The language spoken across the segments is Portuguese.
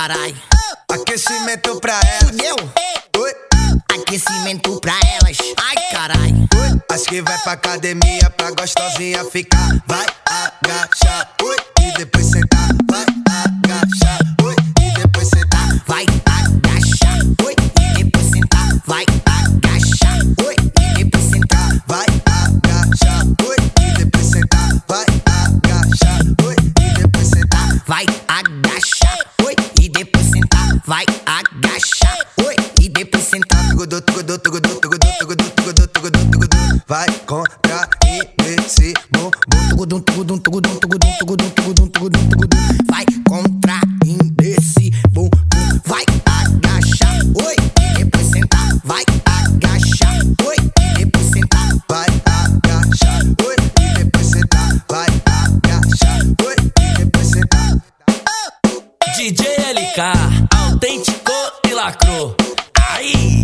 carai. Aquecimento pra elas. Fudeu. Oi. Aquecimento pra elas. Ai, carai. Oi. As que vai pra academia pra gostosinha ficar. Vai agachar, oi, e depois sentar. Vai agachar, oi, e depois sentar. Vai agachar, oi, e depois sentar. Vai agachar, oi, e depois sentar. Vai agachar, oi, e depois sentar. Vai agachar, oi, e depois sentar. Vai agachar, oi, e depois sentar. Vai agachar, oi, e depois sentar. Tugudô, tugudô, tugudô, tugudô, tugudô, tugudô, tugudô, tugudô. Vai contrair esse bumbum. Tugudum, tugudum, tugudum, tugudum, tugudum, tugudum, tugudum, tugudum. Vai contraindo esse bumbum. Vai agachar, oi, e depois sentar. Vai agachar, oi, e depois sentar. Vai agachar, oi, e depois sentar. Vai agachar, oi, e depois sentar. DJ LK, autêntico e lacrou. Aí!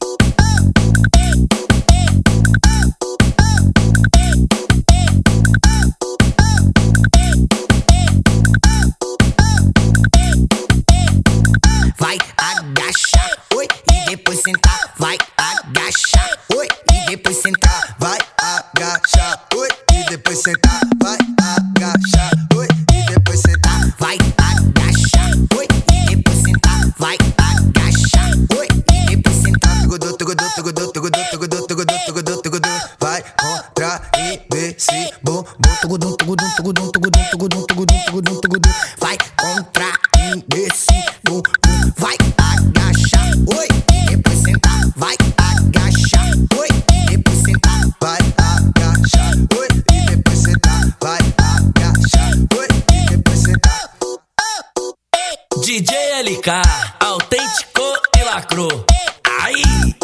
Vai agachar, oi, e depois sentar. Vai agachar, oi, e depois sentar. Vai agachar, oi, e depois sentar. Vai agachar, oi, e depois sentar. Vai agachar, oi, e depois sentar. Vai agachar, oi, e depois sentar. Tugudô, tugudô, tugudô, tugudô, tugudô, tugudô, tugudô, tugudô. Vai contrair esse bumbum. Tugudum, tugudum, tugudum, tugudum, tugudum, tugudum, tugudum, tugudum. Vai contraindo esse bumbum. Vai agachar, oi, e depois sentar. Vai agachar, oi, e depois sentar. Vai agachar, oi, e depois sentar. Vai agachar, oi, e depois sentar. DJ LK, autêntico e lacrou. Aí!